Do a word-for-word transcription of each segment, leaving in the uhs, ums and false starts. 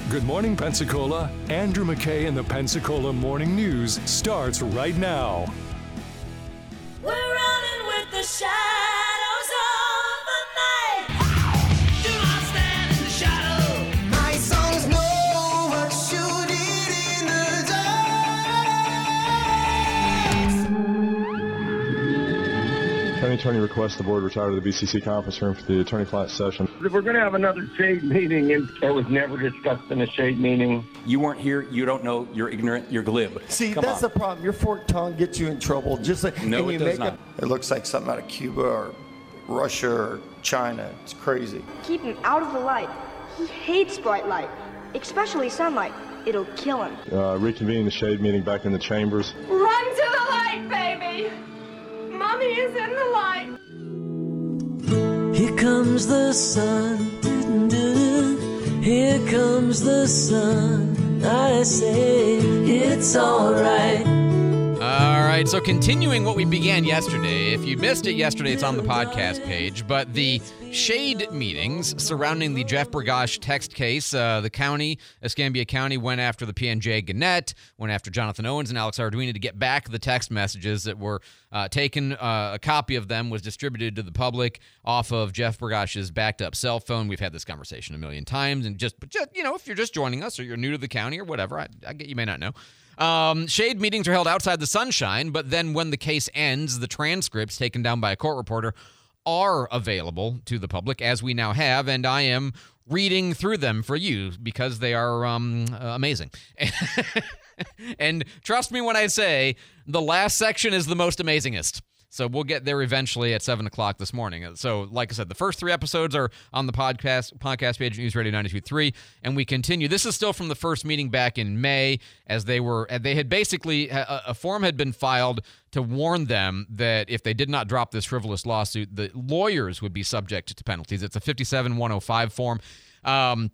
Good morning, Pensacola. Andrew McKay and the Pensacola Morning News starts right now. We're running with the shadows of the night. Do not stand in the shadow. My songs know what shooting in the dark. County Attorney requests the board retire to the B C C conference room for the attorney-client session. If we're going to have another shade meeting, and it was never discussed in a shade meeting. You weren't here. You don't know. You're ignorant. You're glib. See, Come that's on. the problem. Your forked tongue gets you in trouble. Just like, No, and it you does make not. It, it looks like something out of Cuba or Russia or China. It's crazy. Keep him out of the light. He hates bright light, especially sunlight. It'll kill him. Uh, reconvening the shade meeting back in the chambers. Run to the light, baby! Mommy is in the light. Here comes the sun. Doo-doo-doo. Here comes the sun. I say it's all right. All right, so continuing what we began yesterday. If you missed it yesterday, it's on the podcast page. But the shade meetings surrounding the Jeff Bergosh text case, uh, the county, Escambia County, went after the P N J Gannett, went after Jonathan Owens and Alex Arduino to get back the text messages that were uh, taken. Uh, a copy of them was distributed to the public off of Jeff Bergosh's backed up cell phone. We've had this conversation a million times. And just, but just you know, if you're just joining us or you're new to the county or whatever, I, I get you may not know. Um, shade meetings are held outside the sunshine, but then when the case ends, the transcripts taken down by a court reporter are available to the public, as we now have, and I am reading through them for you because they are um, uh, amazing. And trust me when I say the last section is the most amazingest. So we'll get there eventually at seven o'clock this morning. So like I said, the first three episodes are on the podcast podcast page at News Radio ninety-two point three, and we continue. This is still from the first meeting back in May, as they were, they had basically, a, a form had been filed to warn them that if they did not drop this frivolous lawsuit, the lawyers would be subject to penalties. It's a fifty-seven one oh five form. Um,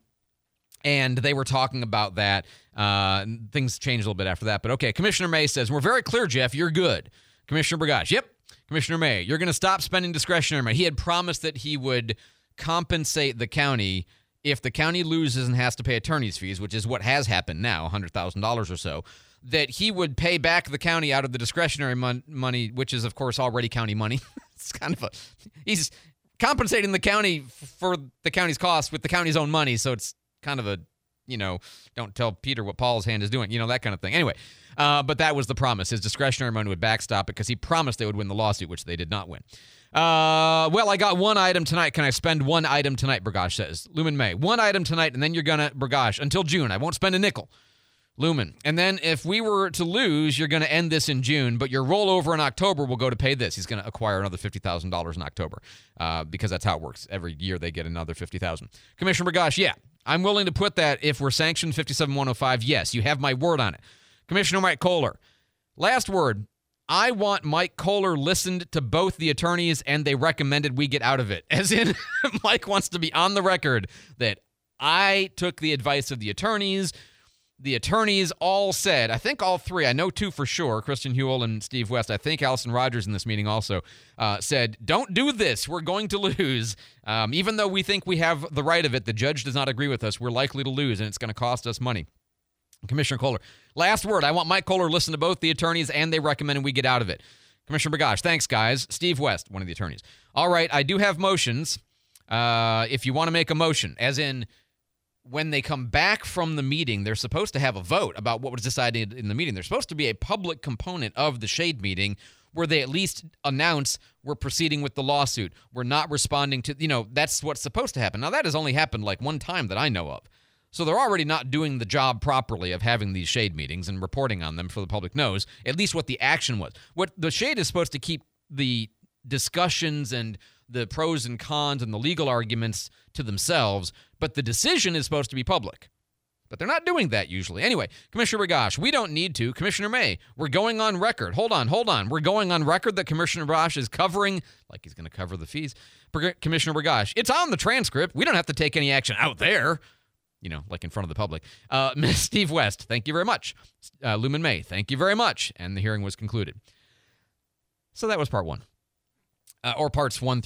And they were talking about that. Uh, things changed a little bit after that. But okay, Commissioner May says, we're very clear, Jeff, you're good. Commissioner Bergosh, yep. Commissioner May, you're going to stop spending discretionary money. He had promised that he would compensate the county if the county loses and has to pay attorney's fees, which is what has happened now, one hundred thousand dollars or so, that he would pay back the county out of the discretionary mon- money, which is, of course, already county money. It's kind of a, he's compensating the county f- for the county's costs with the county's own money, so it's kind of a, you know, don't tell Peter what Paul's hand is doing, you know, that kind of thing. Anyway, uh, but that was the promise. His discretionary money would backstop it because he promised they would win the lawsuit, which they did not win. Uh, well, I got one item tonight. Can I spend one item tonight, Bergosh says. Lumen May, one item tonight, and then you're going to, Bergosh, until June. I won't spend a nickel. Lumen. And then if we were to lose, you're going to end this in June, but your rollover in October will go to pay this. He's going to acquire another fifty thousand dollars in October uh, because that's how it works. Every year they get another fifty thousand dollars. Commissioner Bergosh, yeah. I'm willing to put that if we're sanctioned fifty-seven one oh five. Yes, you have my word on it. Commissioner Mike Kohler, last word. I want Mike Kohler listened to both the attorneys and they recommended we get out of it. As in, Mike wants to be on the record that I took the advice of the attorneys. The attorneys all said, I think all three, I know two for sure, Kristen Hewell and Steve West, I think Allison Rogers in this meeting also uh, said, don't do this, we're going to lose. Um, even though we think we have the right of it, the judge does not agree with us, we're likely to lose, and it's going to cost us money. Commissioner Kohler, last word, I want Mike Kohler to listen to both the attorneys, and they recommended we get out of it. Commissioner Bergosh, thanks, guys. Steve West, one of the attorneys. All right, I do have motions. Uh, if you want to make a motion, as in, when they come back from the meeting, they're supposed to have a vote about what was decided in the meeting. There's supposed to be a public component of the shade meeting where they at least announce we're proceeding with the lawsuit. We're not responding to, you know, that's what's supposed to happen. Now, that has only happened like one time that I know of. So they're already not doing the job properly of having these shade meetings and reporting on them so the public knows at least what the action was. What the shade is supposed to keep the discussions and the pros and cons and the legal arguments to themselves, but the decision is supposed to be public. But they're not doing that usually. Anyway, Commissioner Bergosh, we don't need to. Commissioner May, we're going on record. Hold on, hold on. We're going on record that Commissioner Bergosh is covering, like he's going to cover the fees. Commissioner Bergosh, it's on the transcript. We don't have to take any action out there, you know, like in front of the public. Uh, Steve West, thank you very much. Uh, Lumen May, thank you very much. And the hearing was concluded. So that was part one. Uh, or parts one through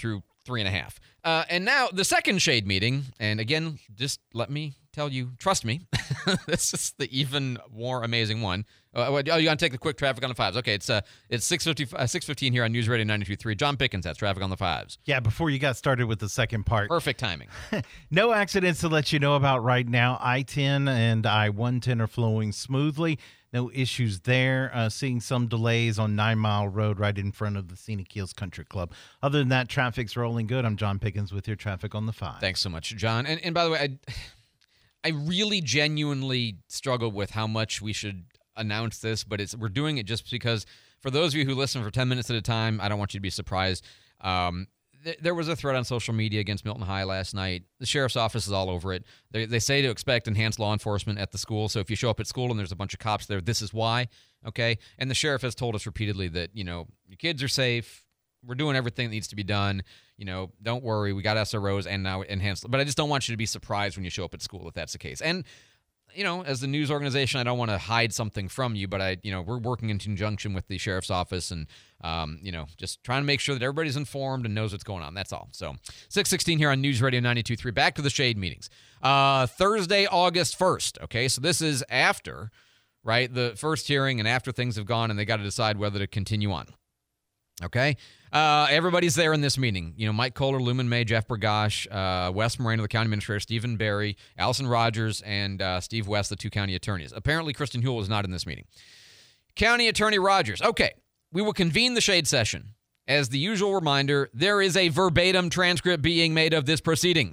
three and a half. Uh, and now the second shade meeting, and again, just let me tell you, trust me, this is the even more amazing one. Uh, oh, you want to take the quick traffic on the fives? Okay, it's uh, it's six fifteen here on News Radio ninety-two point three. John Pickens has traffic on the fives. Yeah, before you got started with the second part. Perfect timing. No accidents to let you know about right now. I ten and I one ten are flowing smoothly. No issues there. Uh, seeing some delays on Nine Mile Road right in front of the Scenic Hills Country Club. Other than that, traffic's rolling good. I'm John Pickens with your traffic on the five. Thanks so much, John. And, and by the way, I, I really genuinely struggle with how much we should announce this, but it's we're doing it just because for those of you who listen for ten minutes at a time, I don't want you to be surprised. Um, There was a threat on social media against Milton High last night. The sheriff's office is all over it. They, they say to expect enhanced law enforcement at the school. So if you show up at school and there's a bunch of cops there, this is why, okay? And the sheriff has told us repeatedly that, you know, your kids are safe. We're doing everything that needs to be done. You know, don't worry. We got S R Os and now enhanced. But I just don't want you to be surprised when you show up at school if that's the case. And you know, as the news organization, I don't want to hide something from you, but I, you know, we're working in conjunction with the sheriff's office and, um, you know, just trying to make sure that everybody's informed and knows what's going on. That's all. So six sixteen here on News Radio ninety-two point three. Back to the shade meetings. Uh, Thursday, August first. Okay. So this is after, right, the first hearing and after things have gone and they got to decide whether to continue on. Okay. Uh, everybody's there in this meeting. You know, Mike Kohler, Lumen May, Jeff Bergosh, uh, Wes Moreno, the county administrator, Stephen Barry, Allison Rogers, and uh, Steve West, the two county attorneys. Apparently, Kristen Huell was not in this meeting. County Attorney Rogers. Okay, we will convene the shade session. As the usual reminder, there is a verbatim transcript being made of this proceeding.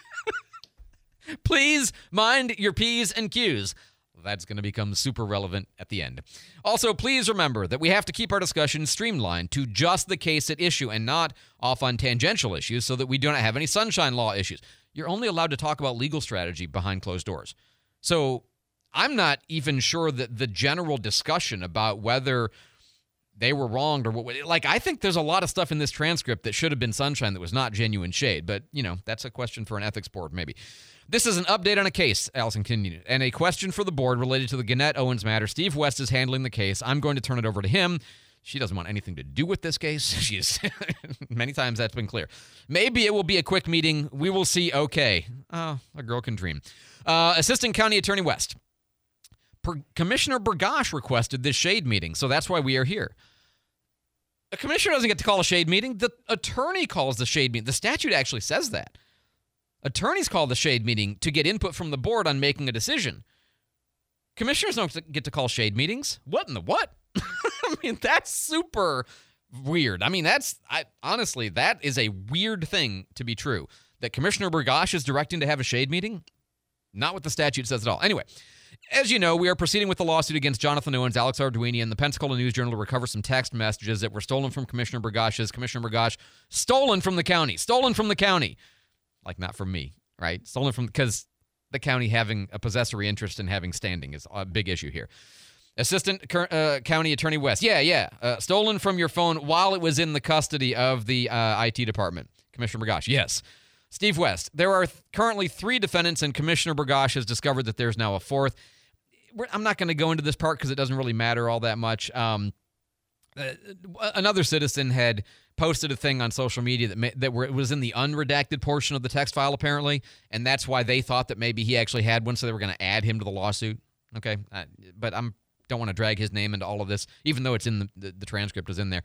Please mind your P's and Q's. That's going to become super relevant at the end. Also, please remember that we have to keep our discussion streamlined to just the case at issue and not off on tangential issues so that we do not have any sunshine law issues. You're only allowed to talk about legal strategy behind closed doors. So I'm not even sure that the general discussion about whether they were wronged or what, like, I think there's a lot of stuff in this transcript that should have been sunshine that was not genuine shade. But, you know, that's a question for an ethics board, maybe. This is an update on a case, Allison continued, and a question for the board related to the Gannett Owens matter. Steve West is handling the case. I'm going to turn it over to him. She doesn't want anything to do with this case. She's many times that's been clear. Maybe it will be a quick meeting. We will see. Okay. Oh, a girl can dream. Uh, Assistant County Attorney West. Per- Commissioner Bergosh requested this shade meeting, so that's why we are here. A commissioner doesn't get to call a shade meeting. The attorney calls the shade meeting. The statute actually says that. Attorneys call the shade meeting to get input from the board on making a decision. Commissioners don't get to call shade meetings. What in the what? I mean, that's super weird. I mean, that's, I, honestly, that is a weird thing to be true. That Commissioner Bergosh is directing to have a shade meeting? Not what the statute says at all. Anyway, as you know, we are proceeding with the lawsuit against Jonathan Owens, Alex Arduini, and the Pensacola News-Journal to recover some text messages that were stolen from Commissioner Bergosh's. Commissioner Bergosh, stolen from the county. Stolen from the county. Like, not from me, right? Stolen from, because the county having a possessory interest in having standing is a big issue here. Assistant uh, County Attorney West. Yeah, yeah. Uh, stolen from your phone while it was in the custody of the uh, I T department. Commissioner Bergosh. Yes. Steve West. There are th- currently three defendants, and Commissioner Bergosh has discovered that there's now a fourth. We're, I'm not going to go into this part because it doesn't really matter all that much. Um, uh, another citizen had posted a thing on social media that ma- that were, it was in the unredacted portion of the text file, apparently, and that's why they thought that maybe he actually had one, so they were going to add him to the lawsuit. Okay, uh, but I'm don't want to drag his name into all of this, even though it's in the, the, the transcript is in there.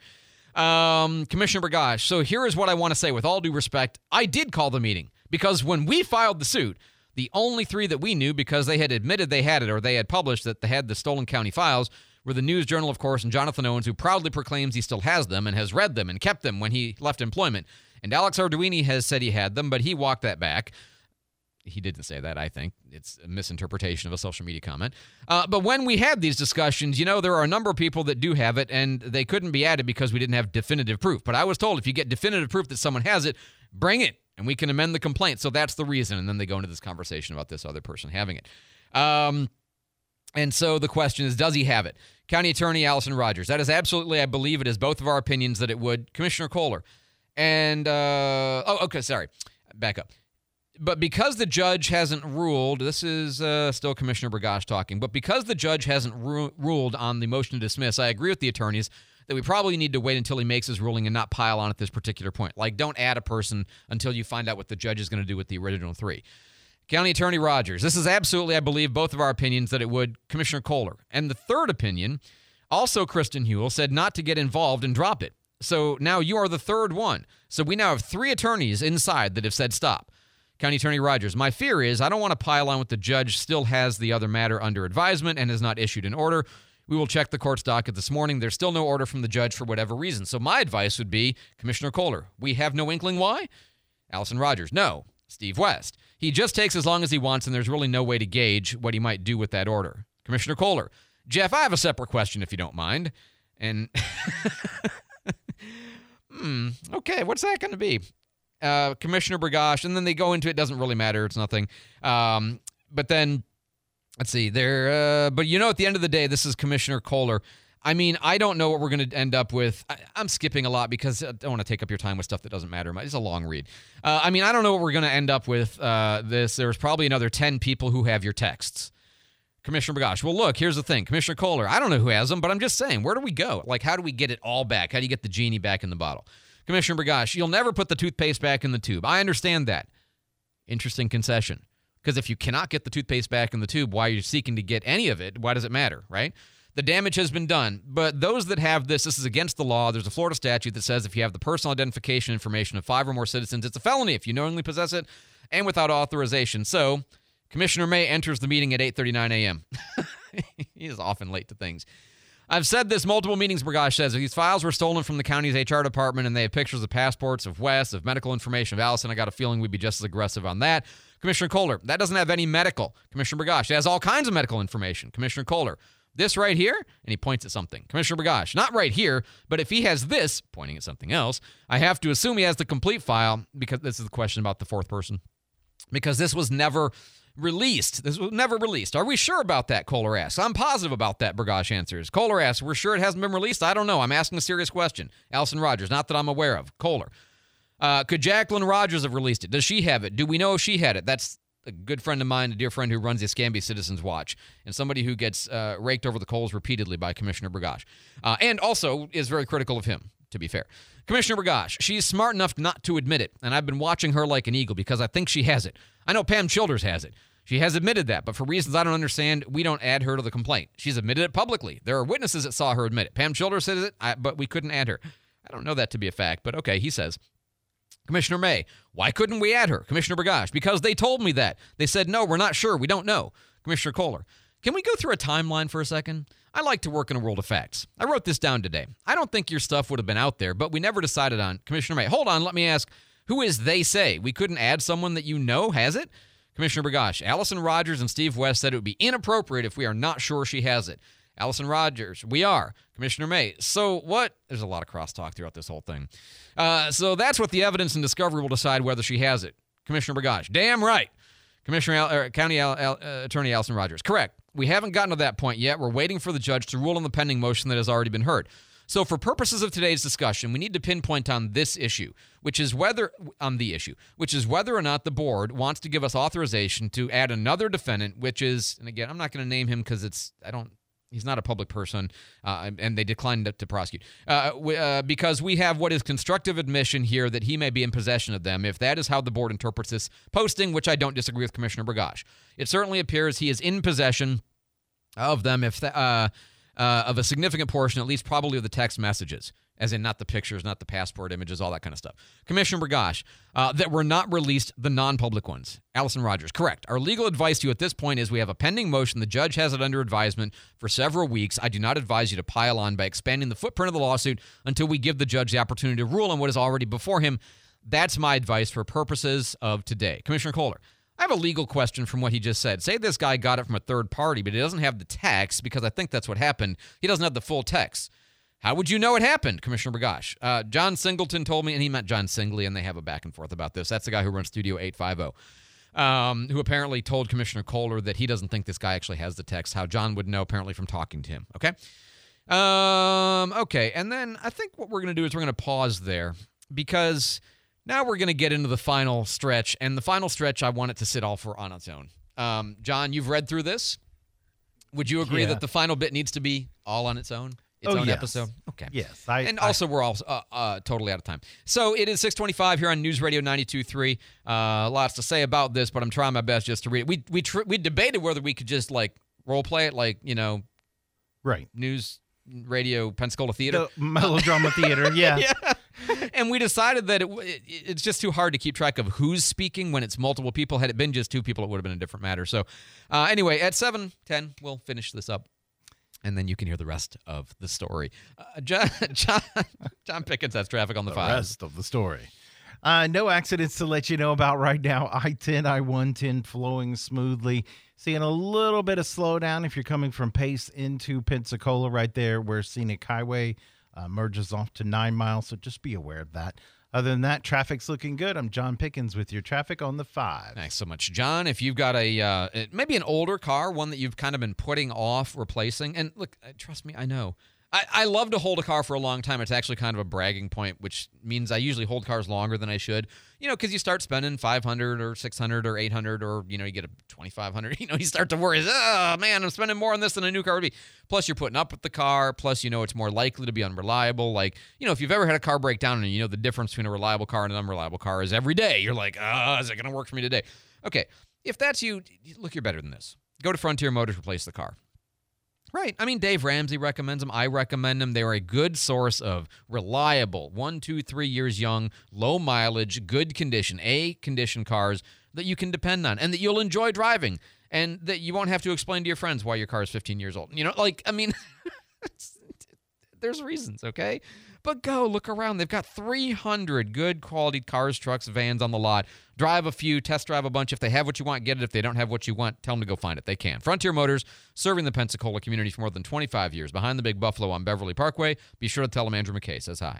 Um, Commissioner Bergosh, so here is what I want to say. With all due respect, I did call the meeting because when we filed the suit, the only three that we knew, because they had admitted they had it or they had published that they had the stolen county files, were the News-Journal, of course, and Jonathan Owens, who proudly proclaims he still has them and has read them and kept them when he left employment. And Alex Arduini has said he had them, but he walked that back. He didn't say that, I think. It's a misinterpretation of a social media comment. Uh, but when we had these discussions, you know, there are a number of people that do have it, and they couldn't be added because we didn't have definitive proof. But I was told if you get definitive proof that someone has it, bring it, and we can amend the complaint. So that's the reason. And then they go into this conversation about this other person having it. Um, and so the question is, does he have it? County Attorney Allison Rogers. That is absolutely, I believe it is both of our opinions that it would. Commissioner Kohler. And, uh, oh, okay, sorry. Back up. But because the judge hasn't ruled, this is uh, still Commissioner Bergosh talking, but because the judge hasn't ru- ruled on the motion to dismiss, I agree with the attorneys that we probably need to wait until he makes his ruling and not pile on at this particular point. Like, don't add a person until you find out what the judge is going to do with the original three. County Attorney Rogers, this is absolutely, I believe, both of our opinions that it would. Commissioner Kohler. And the third opinion, also Kristen Huell, said not to get involved and drop it. So now you are the third one. So we now have three attorneys inside that have said stop. County Attorney Rogers, my fear is I don't want to pile on with the judge still has the other matter under advisement and has not issued an order. We will check the court's docket this morning. There's still no order from the judge for whatever reason. So my advice would be, Commissioner Kohler, we have no inkling why? Allison Rogers, no. Steve West, he just takes as long as he wants, and there's really no way to gauge what he might do with that order. Commissioner Kohler, Jeff, I have a separate question if you don't mind. And, hmm, okay, what's that going to be? Uh, Commissioner Burgash, and then they go into it, doesn't really matter, it's nothing. Um, but then, let's see, there, uh, but you know, at the end of the day, this is Commissioner Kohler. I mean, I don't know what we're going to end up with. I, I'm skipping a lot because I don't want to take up your time with stuff that doesn't matter. It's a long read. Uh, I mean, I don't know what we're going to end up with uh, this. There's probably another ten people who have your texts. Commissioner Burgash, well, look, here's the thing. Commissioner Kohler, I don't know who has them, but I'm just saying, where do we go? Like, how do we get it all back? How do you get the genie back in the bottle? Commissioner Burgash, you'll never put the toothpaste back in the tube. I understand that. Interesting concession. Because if you cannot get the toothpaste back in the tube, why are you seeking to get any of it? Why does it matter, right? The damage has been done, but those that have this, this is against the law. There's a Florida statute that says if you have the personal identification information of five or more citizens, it's a felony if you knowingly possess it and without authorization. So Commissioner May enters the meeting at eight thirty-nine a.m. He is often late to things. I've said this multiple meetings, Burgash says. If these files were stolen from the county's H R department and they have pictures of passports of Wes, of medical information of Allison, I got a feeling we'd be just as aggressive on that. Commissioner Kohler, that doesn't have any medical. Commissioner Burgash, it has all kinds of medical information. Commissioner Kohler, this right here, and he points at something. Commissioner Burgash, not right here, but if he has this, pointing at something else, I have to assume he has the complete file, because this is the question about the fourth person, because this was never released. This was never released. Are we sure about that, Kohler asks. I'm positive about that, Burgash answers. Kohler asks, we're sure it hasn't been released? I don't know. I'm asking a serious question. Allison Rogers, not that I'm aware of. Kohler, uh, could Jacqueline Rogers have released it? Does she have it? Do we know if she had it? That's a good friend of mine, a dear friend who runs the Escambia Citizens Watch, and somebody who gets uh, raked over the coals repeatedly by Commissioner Burgash, uh, and also is very critical of him, to be fair. Commissioner Burgash, she's smart enough not to admit it, and I've been watching her like an eagle because I think she has it. I know Pam Childers has it. She has admitted that, but for reasons I don't understand, we don't add her to the complaint. She's admitted it publicly. There are witnesses that saw her admit it. Pam Childers says it, I, but we couldn't add her. I don't know that to be a fact, but okay, he says. Commissioner May, why couldn't we add her? Commissioner Burgash, because they told me that. They said, no, we're not sure. We don't know. Commissioner Kohler, can we go through a timeline for a second? I like to work in a world of facts. I wrote this down today. I don't think your stuff would have been out there, but we never decided on. Commissioner May, hold on, let me ask, who is they say? We couldn't add someone that you know has it? Commissioner Burgash, Allison Rogers and Steve West said it would be inappropriate if we are not sure she has it. Allison Rogers, we are. Commissioner May, so what? There's a lot of crosstalk throughout this whole thing. Uh, so that's what the evidence and discovery will decide whether she has it. Commissioner Burgash, damn right. Commissioner Al- er, County Al- Al- uh, Attorney Allison Rogers, correct. We haven't gotten to that point yet. We're waiting for the judge to rule on the pending motion that has already been heard. So for purposes of today's discussion, we need to pinpoint on this issue, which is whether, on the issue, which is whether or not the board wants to give us authorization to add another defendant, which is, and again, I'm not going to name him because it's, I don't, he's not a public person, uh, and they declined to, to prosecute. Uh, we, uh, because we have what is constructive admission here that he may be in possession of them, if that is how the board interprets this posting, which I don't disagree with Commissioner Burgash. It certainly appears he is in possession of them, if the, uh, uh, of a significant portion, at least probably of the text messages, as in not the pictures, not the passport images, all that kind of stuff. Commissioner Burgash, uh, that were not released, the non-public ones. Allison Rogers, correct. Our legal advice to you at this point is we have a pending motion. The judge has it under advisement for several weeks. I do not advise you to pile on by expanding the footprint of the lawsuit until we give the judge the opportunity to rule on what is already before him. That's my advice for purposes of today. Commissioner Kohler, I have a legal question from what he just said. Say this guy got it from a third party, but he doesn't have the text, because I think that's what happened. He doesn't have the full text. How would you know it happened, Commissioner Burgash? Uh, John Singleton told me, and he meant John Singley, and they have a back and forth about this. That's the guy who runs Studio eight fifty, um, who apparently told Commissioner Kohler that he doesn't think this guy actually has the text, how John would know apparently from talking to him, okay? Um, okay, and then I think what we're going to do is we're going to pause there, because now we're going to get into the final stretch, and the final stretch, I want it to sit all for on its own. Um, John, you've read through this. Would you agree Yeah. that the final bit needs to be all on its own? its oh, own yes. episode? Okay. Yes. I, and I, also, we're all uh, uh, totally out of time. So it is six twenty-five here on News Radio ninety-two point three. Uh, lots to say about this, but I'm trying my best just to read it. We we tr- we debated whether we could just like role play it, like you know, right? News Radio Pensacola Theater, the melodrama theater. Yeah. yeah. And we decided that it, it, it's just too hard to keep track of who's speaking when it's multiple people. Had it been just two people, it would have been a different matter. So uh, anyway, at seven ten, we'll finish this up, and then you can hear the rest of the story. Uh, John, John, John Pickens has traffic on the, the five. rest of the story. Uh, no accidents to let you know about right now. I ten, I one ten flowing smoothly. Seeing a little bit of slowdown if you're coming from Pace into Pensacola right there where Scenic Highway uh, merges off to nine miles. So just be aware of that. Other than that, traffic's looking good. I'm John Pickens with your traffic on the five. Thanks so much, John. If you've got a uh, maybe an older car, one that you've kind of been putting off replacing, and look, trust me, I know. I, I love to hold a car for a long time. It's actually kind of a bragging point, which means I usually hold cars longer than I should. You know, because you start spending five hundred or six hundred or eight hundred or, you know, you get a twenty-five hundred. You know, you start to worry, oh, man, I'm spending more on this than a new car would be. Plus, you're putting up with the car. Plus, you know, it's more likely to be unreliable. Like, you know, if you've ever had a car break down and you know the difference between a reliable car and an unreliable car is every day, you're like, ah, oh, is it going to work for me today? Okay, if that's you, look, you're better than this. Go to Frontier Motors, replace the car. Right. I mean, Dave Ramsey recommends them. I recommend them. They are a good source of reliable, one, two, three years young, low mileage, good condition, A condition cars that you can depend on and that you'll enjoy driving and that you won't have to explain to your friends why your car is fifteen years old. You know, like, I mean, there's reasons, okay? But go look around. They've got three hundred good quality cars, trucks, vans on the lot. Drive a few, test drive a bunch. If they have what you want, get it. If they don't have what you want, tell them to go find it. They can. Frontier Motors, serving the Pensacola community for more than twenty-five years. Behind the Big Buffalo on Beverly Parkway. Be sure to tell them Andrew McKay says hi.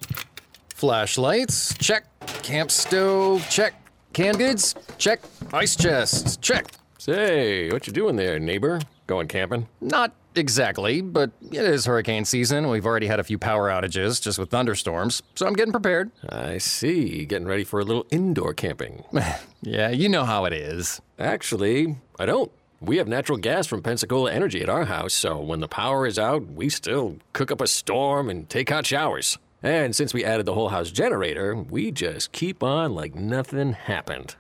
Flashlights, check. Camp stove, check. Canned goods, check. Ice chest, check. Say, what you doing there, neighbor? Going camping? Not exactly, but it is hurricane season. We've already had a few power outages just with thunderstorms, so I'm getting prepared. I see. Getting ready for a little indoor camping. Yeah, you know how it is. Actually, I don't. We have natural gas from Pensacola Energy at our house, so when the power is out, we still cook up a storm and take hot showers. And since we added the whole house generator, we just keep on like nothing happened.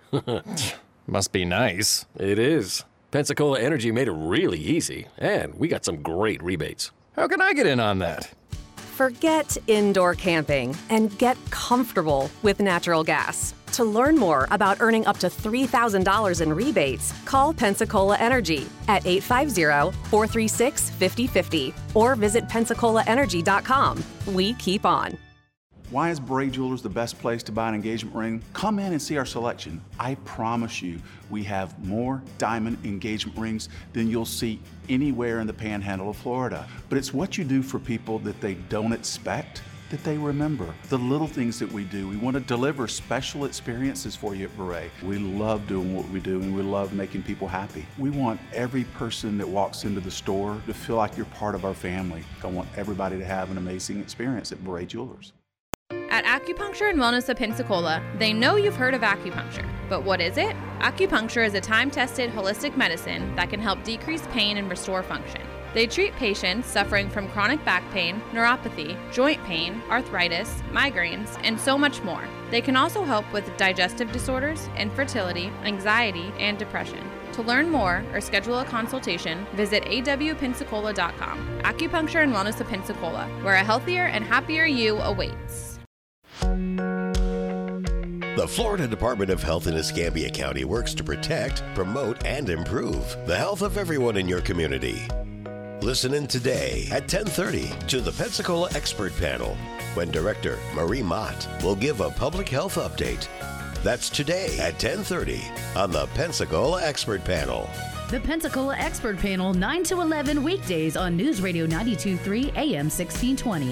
Must be nice. It is. Pensacola Energy made it really easy, and we got some great rebates. How can I get in on that? Forget indoor camping and get comfortable with natural gas. To learn more about earning up to three thousand dollars in rebates, call Pensacola Energy at eight five zero, four three six, five zero five zero or visit pensacola energy dot com. We keep on. Why is Bray Jewelers the best place to buy an engagement ring? Come in and see our selection. I promise you, we have more diamond engagement rings than you'll see anywhere in the panhandle of Florida. But it's what you do for people that they don't expect that they remember. The little things that we do. We want to deliver special experiences for you at Beret. We love doing what we do and we love making people happy. We want every person that walks into the store to feel like you're part of our family. I want everybody to have an amazing experience at Beret Jewelers. At Acupuncture and Wellness of Pensacola, they know you've heard of acupuncture. But what is it? Acupuncture is a time-tested holistic medicine that can help decrease pain and restore function. They treat patients suffering from chronic back pain, neuropathy, joint pain, arthritis, migraines, and so much more. They can also help with digestive disorders, infertility, anxiety, and depression. To learn more or schedule a consultation, visit a w pensacola dot com. Acupuncture and Wellness of Pensacola, where a healthier and happier you awaits. The Florida Department of Health in Escambia County works to protect, promote, and improve the health of everyone in your community. Listen in today at ten thirty to the Pensacola Expert Panel, when Director Marie Mott will give a public health update. That's today at ten thirty on the Pensacola Expert Panel. The Pensacola Expert Panel, nine to eleven weekdays on News Radio ninety-two point three A M sixteen twenty.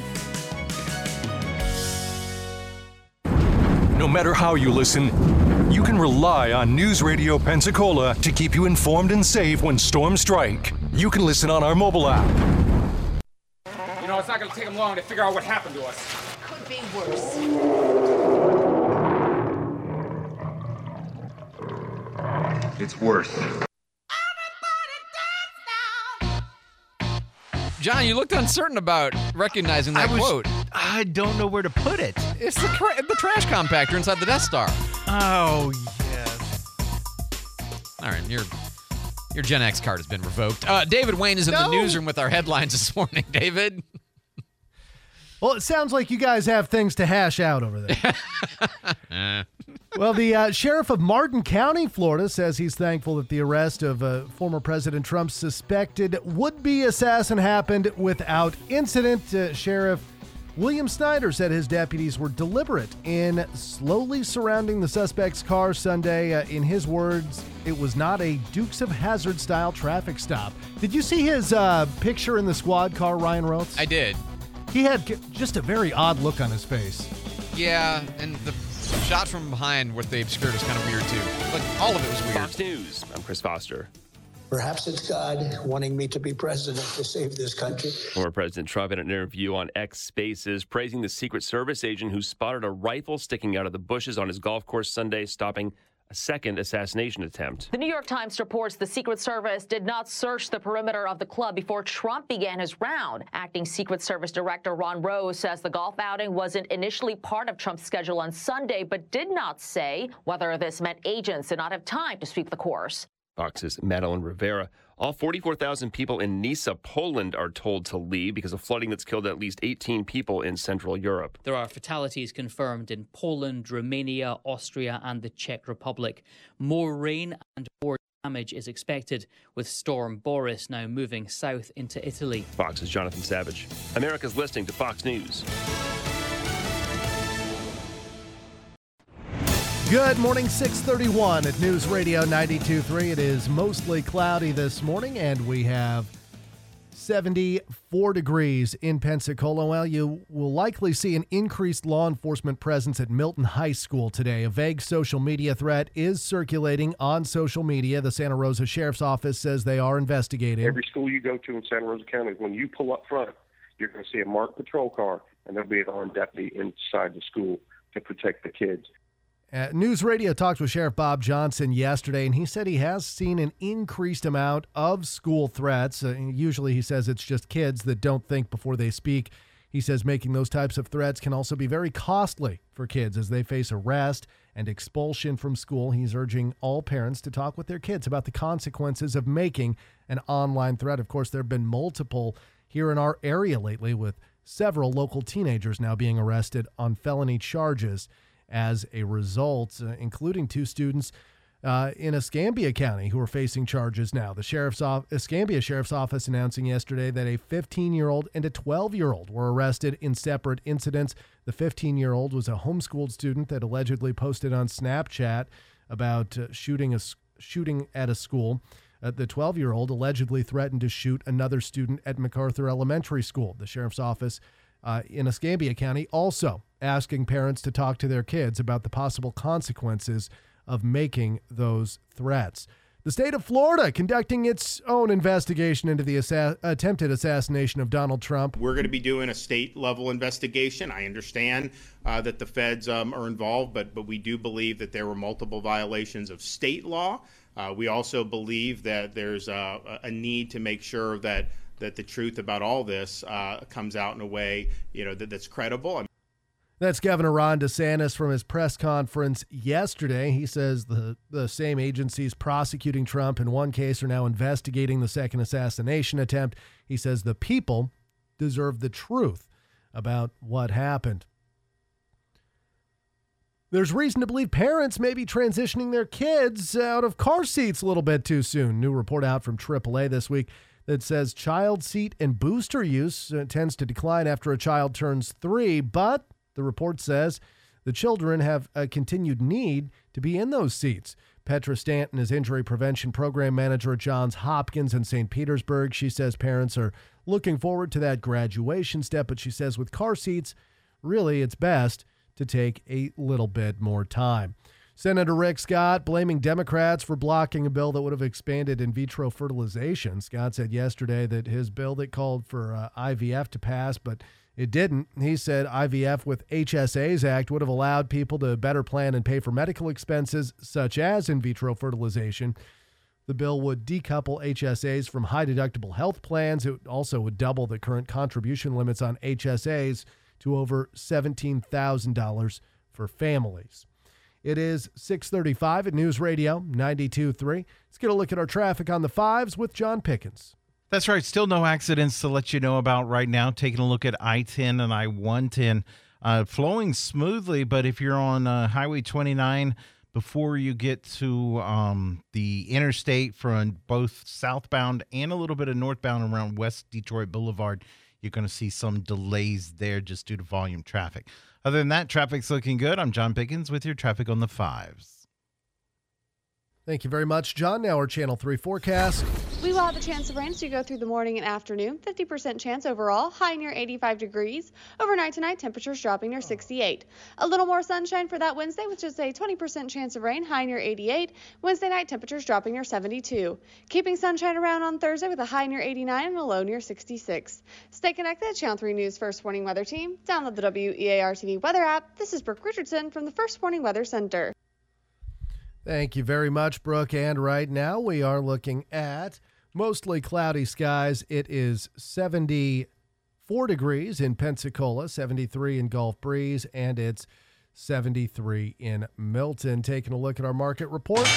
No matter how you listen, you can rely on News Radio Pensacola to keep you informed and safe when storms strike. You can listen on our mobile app. You know, it's not going to take them long to figure out what happened to us. Could be worse. It's worse. John, you looked uncertain about recognizing that I was, quote. I don't know where to put it. It's the, tra- the trash compactor inside the Death Star. Oh, yes. All right, your your Gen X card has been revoked. Uh, David Wayne is in No. the newsroom with our headlines this morning. David? Well, it sounds like you guys have things to hash out over there. Eh. Well, the uh, sheriff of Martin County, Florida, says he's thankful that the arrest of uh, former President Trump's suspected would-be assassin happened without incident. Uh, Sheriff William Snyder said his deputies were deliberate in slowly surrounding the suspect's car Sunday. Uh, in his words, it was not a Dukes of Hazzard style traffic stop. Did you see his uh, picture in the squad car, Ryan Rotz? I did. He had c- just a very odd look on his face. Yeah, and the shot from behind with the obscured is kind of weird, too. Like, all of it was weird. Fox News, I'm Chris Foster. Perhaps it's God wanting me to be president to save this country. Former President Trump in an interview on X Spaces praising the Secret Service agent who spotted a rifle sticking out of the bushes on his golf course Sunday, stopping a second assassination attempt. The New York Times reports the Secret Service did not search the perimeter of the club before Trump began his round. Acting Secret Service Director Ron Rose says the golf outing wasn't initially part of Trump's schedule on Sunday, but did not say whether this meant agents did not have time to sweep the course. Fox's Madeline Rivera. All forty-four thousand people in Nysa, Poland are told to leave because of flooding that's killed at least eighteen people in Central Europe. There are fatalities confirmed in Poland, Romania, Austria, and the Czech Republic. More rain and more damage is expected, with Storm Boris now moving south into Italy. Fox's Jonathan Savage. America's listening to Fox News. Good morning, six thirty-one at News Radio ninety-two point three. It is mostly cloudy this morning, and we have seventy-four degrees in Pensacola. Well, you will likely see an increased law enforcement presence at Milton High School today. A vague social media threat is circulating on social media. The Santa Rosa Sheriff's Office says they are investigating. Every school you go to in Santa Rosa County, when you pull up front, you're going to see a marked patrol car, and there'll be an armed deputy inside the school to protect the kids. Uh, News Radio talked with Sheriff Bob Johnson yesterday, and he said he has seen an increased amount of school threats. Uh, usually he says it's just kids that don't think before they speak. He says making those types of threats can also be very costly for kids as they face arrest and expulsion from school. He's urging all parents to talk with their kids about the consequences of making an online threat. Of course, there have been multiple here in our area lately, with several local teenagers now being arrested on felony charges as a result, uh, including two students uh, in Escambia County who are facing charges now. The sheriff's off- Escambia Sheriff's Office announcing yesterday that a fifteen-year-old and a twelve-year-old were arrested in separate incidents. The fifteen-year-old was a homeschooled student that allegedly posted on Snapchat about uh, shooting a shooting at a school. Uh, the twelve-year-old allegedly threatened to shoot another student at MacArthur Elementary School. The sheriff's office uh, in Escambia County also asking parents to talk to their kids about the possible consequences of making those threats. The state of Florida conducting its own investigation into the assa- attempted assassination of Donald Trump. We're going to be doing a state-level investigation. I understand uh, that the feds um, are involved, but but we do believe that there were multiple violations of state law. Uh, we also believe that there's a, a need to make sure that that the truth about all this uh, comes out in a way, you know, that, that's credible. I mean, That's Governor Ron DeSantis from his press conference yesterday. He says the, the same agencies prosecuting Trump in one case are now investigating the second assassination attempt. He says the people deserve the truth about what happened. There's reason to believe parents may be transitioning their kids out of car seats a little bit too soon. New report out from triple A this week that says child seat and booster use uh, tends to decline after a child turns three, but the report says the children have a continued need to be in those seats. Petra Stanton is injury prevention program manager at Johns Hopkins in Saint Petersburg. She says parents are looking forward to that graduation step, but she says with car seats, really it's best to take a little bit more time. Senator Rick Scott blaming Democrats for blocking a bill that would have expanded in vitro fertilization. Scott said yesterday that his bill that called for uh, I V F to pass, but it didn't. He said I V F with H S A's Act would have allowed people to better plan and pay for medical expenses such as in vitro fertilization. The bill would decouple H S As from high-deductible health plans. It also would double the current contribution limits on H S As to over seventeen thousand dollars for families. It is six thirty-five at News Radio ninety-two point three. Let's get a look at our traffic on the fives with John Pickens. That's right. Still no accidents to let you know about right now. Taking a look at I ten and I one ten. Uh, flowing smoothly, but if you're on uh, Highway twenty-nine, before you get to um, the interstate from both southbound and a little bit of northbound around West Detroit Boulevard, you're going to see some delays there just due to volume traffic. Other than that, traffic's looking good. I'm John Pickens with your traffic on the fives. Thank you very much, John. Now our Channel three forecast. We will have a chance of rain as you go through the morning and afternoon. fifty percent chance overall, high near eighty-five degrees. Overnight tonight, temperatures dropping near sixty-eight. A little more sunshine for that Wednesday with just a twenty percent chance of rain, high near eighty-eight. Wednesday night, temperatures dropping near seventy-two. Keeping sunshine around on Thursday with a high near eighty-nine and a low near sixty-six. Stay connected. Channel three News First Warning Weather Team. Download the W E A R T V weather app. This is Brooke Richardson from the First Warning Weather Center. Thank you very much, Brooke. And right now we are looking at mostly cloudy skies. It is seventy-four degrees in Pensacola, seventy-three in Gulf Breeze, and it's seventy-three in Milton. Taking a look at our market report.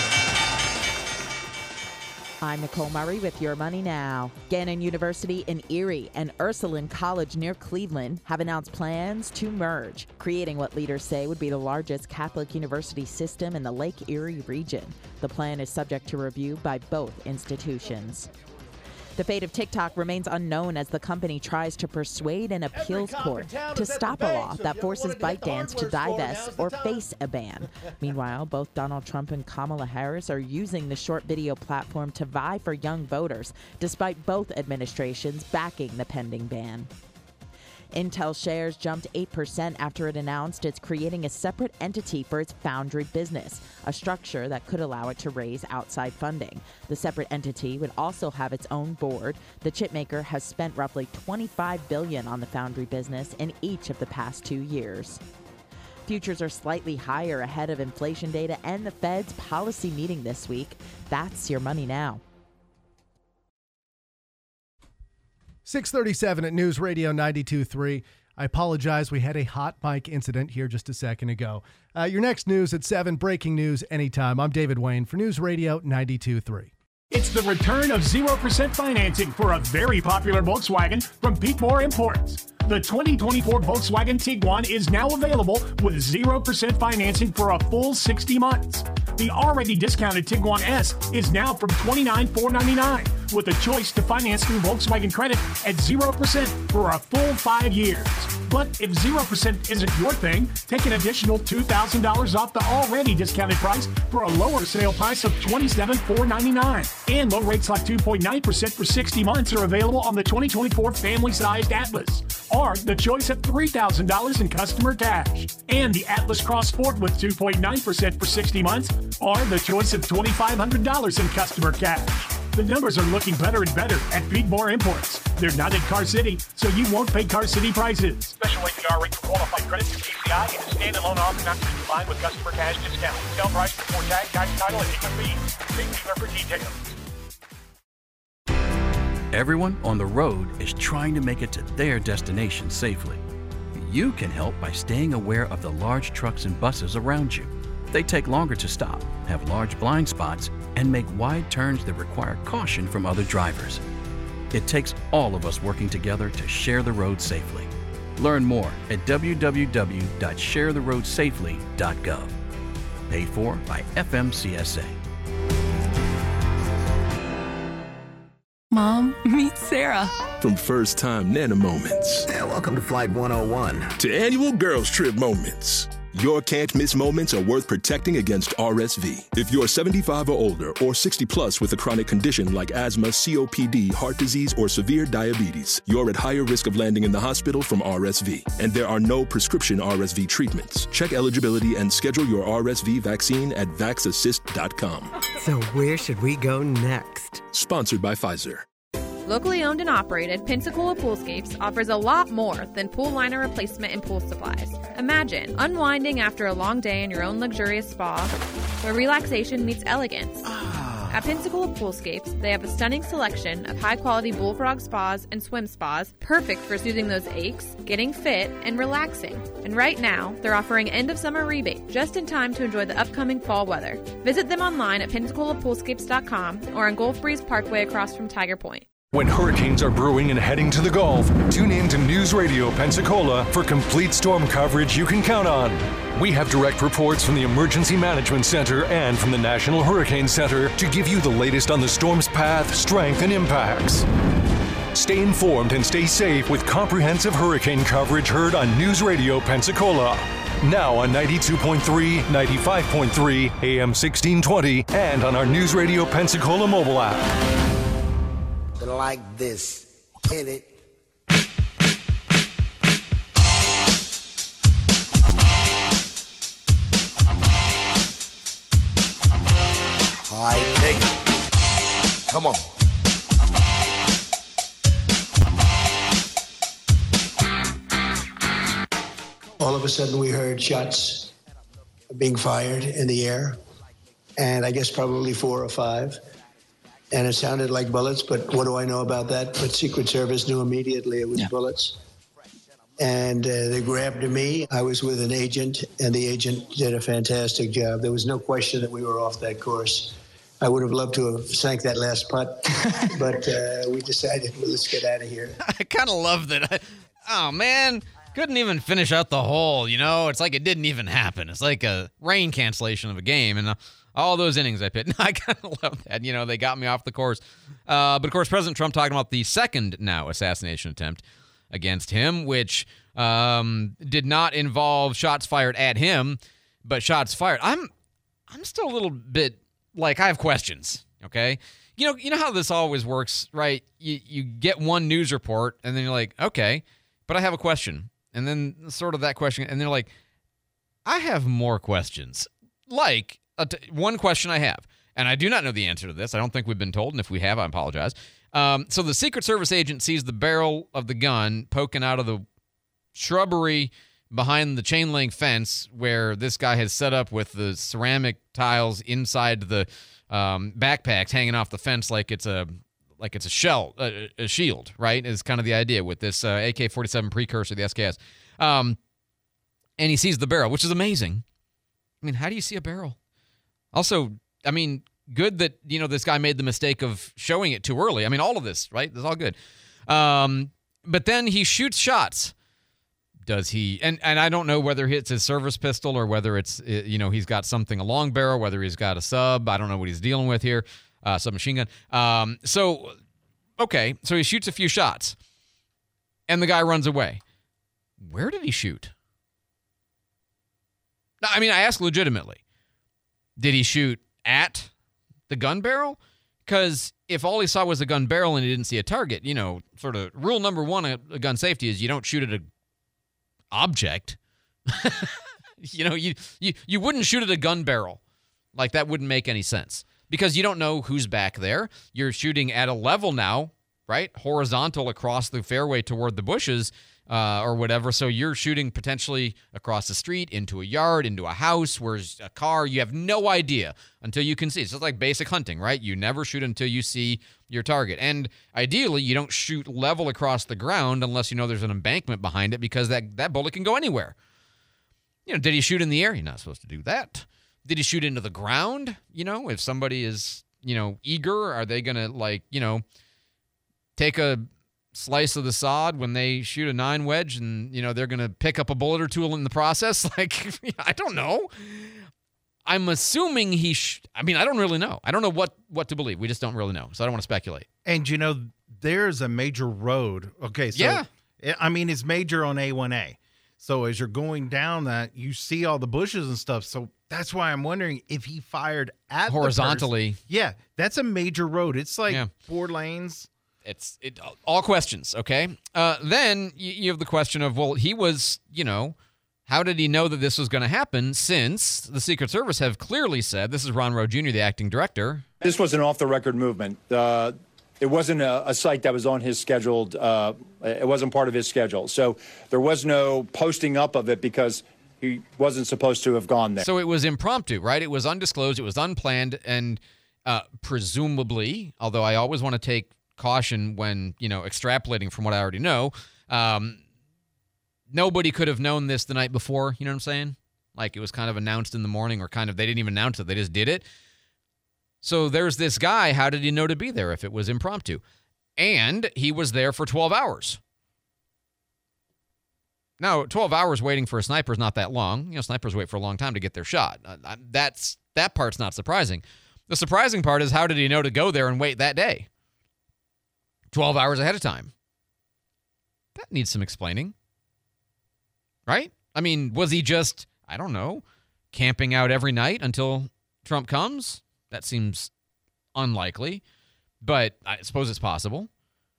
I'm Nicole Murray with Your Money Now. Gannon University in Erie and Ursuline College near Cleveland have announced plans to merge, creating what leaders say would be the largest Catholic university system in the Lake Erie region. The plan is subject to review by both institutions. The fate of TikTok remains unknown as the company tries to persuade an appeals court to stop a law that forces ByteDance to divest or face a ban. Meanwhile, both Donald Trump and Kamala Harris are using the short video platform to vie for young voters, despite both administrations backing the pending ban. Intel shares jumped eight percent after it announced it's creating a separate entity for its foundry business, a structure that could allow it to raise outside funding. The separate entity would also have its own board. The chipmaker has spent roughly twenty-five billion dollars on the foundry business in each of the past two years. Futures are slightly higher ahead of inflation data and the Fed's policy meeting this week. That's Your Money Now. six thirty-seven at News Radio ninety-two point three. I apologize. We had a hot mic incident here just a second ago. Uh, your next news at seven, breaking news anytime. I'm David Wayne for News Radio ninety-two point three. It's the return of zero percent financing for a very popular Volkswagen from Peakmore Imports. The twenty twenty-four Volkswagen Tiguan is now available with zero percent financing for a full sixty months. The already discounted Tiguan S is now from twenty-nine thousand four hundred ninety-nine dollars with a choice to finance through Volkswagen Credit at zero percent for a full five years. But if zero percent isn't your thing, take an additional two thousand dollars off the already discounted price for a lower sale price of twenty-seven thousand four hundred ninety-nine dollars. And low rates like two point nine percent for sixty months are available on the twenty twenty-four family-sized Atlas, or the choice of three thousand dollars in customer cash. And the Atlas Cross Sport with two point nine percent for sixty months, or the choice of twenty-five hundred dollars in customer cash. The numbers are looking better and better at Peakmore Imports. They're not in Car City, so you won't pay Car City prices. Special A P R rate for qualified credit through P C I and a standalone offer not combined with customer cash discount. Sale price before tax, tax title, and income fees. See dealer for details. Everyone on the road is trying to make it to their destination safely. You can help by staying aware of the large trucks and buses around you. They take longer to stop, have large blind spots, and make wide turns that require caution from other drivers. It takes all of us working together to share the road safely. Learn more at w w w dot share the road safely dot gov. Paid for by F M C S A. Mom, meet Sarah. From first time Nana moments. Yeah, welcome to Flight one oh one. To annual girls trip moments. Your can't miss moments are worth protecting against R S V. If you're seventy-five or older or sixty plus with a chronic condition like asthma, C O P D, heart disease, or severe diabetes, you're at higher risk of landing in the hospital from R S V. And there are no prescription R S V treatments. Check eligibility and schedule your R S V vaccine at vax assist dot com. So where should we go next? Sponsored by Pfizer. Locally owned and operated, Pensacola Poolscapes offers a lot more than pool liner replacement and pool supplies. Imagine unwinding after a long day in your own luxurious spa, where relaxation meets elegance. At Pensacola Poolscapes, they have a stunning selection of high-quality bullfrog spas and swim spas, perfect for soothing those aches, getting fit, and relaxing. And right now, they're offering end-of-summer rebate, just in time to enjoy the upcoming fall weather. Visit them online at pensacola poolscapes dot com or on Gulf Breeze Parkway across from Tiger Point. When hurricanes are brewing and heading to the Gulf, tune in to News Radio Pensacola for complete storm coverage you can count on. We have direct reports from the Emergency Management Center and from the National Hurricane Center to give you the latest on the storm's path, strength, and impacts. Stay informed and stay safe with comprehensive hurricane coverage heard on News Radio Pensacola. Now on ninety-two point three, ninety-five point three, A M sixteen twenty, and on our News Radio Pensacola mobile app. Like this. Hit it. I dig it. Come on. All of a sudden we heard shots being fired in the air, and I guess probably four or five. And it sounded like bullets, but what do I know about that? But Secret Service knew immediately it was yeah. bullets. And uh, they grabbed me. I was with an agent, and the agent did a fantastic job. There was no question that we were off that course. I would have loved to have sank that last putt, but uh, we decided, well, let's get out of here. I kind of love that. I, oh, man, couldn't even finish out the hole, you know? It's like it didn't even happen. It's like a rain cancellation of a game, and uh, all those innings I pitched. I kind of love that. You know, they got me off the course. Uh, but, of course, President Trump talking about the second now assassination attempt against him, which um, did not involve shots fired at him, but shots fired. I'm I'm still a little bit, like, I have questions, okay? You know, you know how this always works, right? You, you get one news report, and then you're like, okay, but I have a question. And then sort of that question, and they're like, I have more questions. Like, a t- one question I have, and I do not know the answer to this. I don't think we've been told, and if we have, I apologize. Um, so the Secret Service agent sees the barrel of the gun poking out of the shrubbery behind the chain link fence where this guy has set up with the ceramic tiles inside the um, backpacks hanging off the fence like it's a like it's a shell, a, a shield, right? Is kind of the idea with this uh, A K forty-seven precursor, the S K S. Um, and he sees the barrel, which is amazing. I mean, how do you see a barrel? Also, I mean, good that, you know, this guy made the mistake of showing it too early. I mean, all of this, right? It's all good. Um, but then he shoots shots. Does he? And and I don't know whether it's his service pistol or whether it's, you know, he's got something, a long barrel, whether he's got a sub. I don't know what he's dealing with here. Uh, submachine gun. Um, so, okay. So he shoots a few shots. And the guy runs away. Where did he shoot? I mean, I ask legitimately. Did he shoot at the gun barrel? Because if all he saw was a gun barrel and he didn't see a target, you know, sort of rule number one of gun safety is you don't shoot at an object. you know, you, you you wouldn't shoot at a gun barrel. Like, that wouldn't make any sense. Because you don't know who's back there. You're shooting at a level now, right? Horizontal across the fairway toward the bushes. Uh, or whatever, so you're shooting potentially across the street, into a yard, into a house, where's a car. You have no idea until you can see. It's just like basic hunting, right? You never shoot until you see your target. And ideally, you don't shoot level across the ground unless you know there's an embankment behind it, because that, that bullet can go anywhere. You know, did he shoot in the air? You're not supposed to do that. Did he shoot into the ground? You know, if somebody is, you know, eager, are they going to, like, you know, take a slice of the sod when they shoot a nine wedge and, you know, they're going to pick up a bullet or two in the process? Like, I don't know. I'm assuming he, sh- I mean, I don't really know. I don't know what, what to believe. We just don't really know. So I don't want to speculate. And, you know, there's a major road. Okay. So, yeah. I mean, it's major on A one A. So as you're going down that, you see all the bushes and stuff. So that's why I'm wondering if he fired at horizontally. The person. Yeah. That's a major road. It's like yeah. four lanes. It's it, all questions, okay? Uh, then you, you have the question of, well, he was, you know, how did he know that this was going to happen, since the Secret Service have clearly said, this is Ron Rowe Junior, the acting director. This was an off-the-record movement. Uh, it wasn't a, a site that was on his scheduled, uh, it wasn't part of his schedule. So there was no posting up of it because he wasn't supposed to have gone there. So it was impromptu, right? It was undisclosed, it was unplanned, and Uh, presumably, although I always want to take caution when, you know, extrapolating from what I already know, um, nobody could have known this the night before, you know what I'm saying? Like it was kind of announced in the morning, or kind of, they didn't even announce it, they just did it. So there's this guy, how did he know to be there if it was impromptu? And he was there for twelve hours. Now, twelve hours waiting for a sniper is not that long. You know, snipers wait for a long time to get their shot. Uh, that's that part's not surprising. The surprising part is, how did he know to go there and wait that day? twelve hours ahead of time. That needs some explaining. Right? I mean, was he just, I don't know, camping out every night until Trump comes? That seems unlikely, but I suppose it's possible.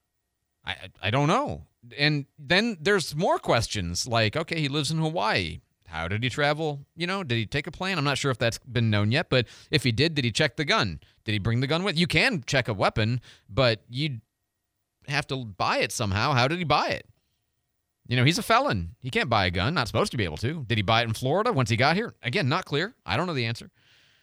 I I don't know. And then there's more questions like, okay, he lives in Hawaii. How did he travel? You know, did he take a plane? I'm not sure if that's been known yet, but if he did, did he check the gun? Did he bring the gun with? You can check a weapon, but you'd have to buy it somehow. How did he buy it? You know, he's a felon. He can't buy a gun. Not supposed to be able to. Did he buy it in Florida once he got here? Again, not clear. I don't know the answer.